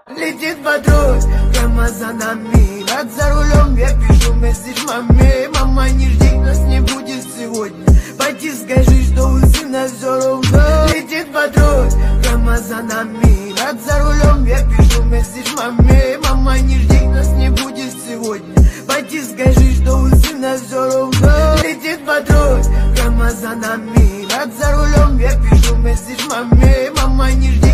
Летит патруль прямо за нами. Рад за рулем, я пишу месседж маме. Мама, не жди, нас не будет сегодня. Пойди скажи, что у сына все равно. Летит патруль прямо за нами. Рад за рулем, я пишу месседж маме. Мама, не жди, нас не будет сегодня. Пойди скажи, что у сына все равно. Летит патруль прямо за нами. Рад за рулем, я пишу месседж маме. Мама, не жди.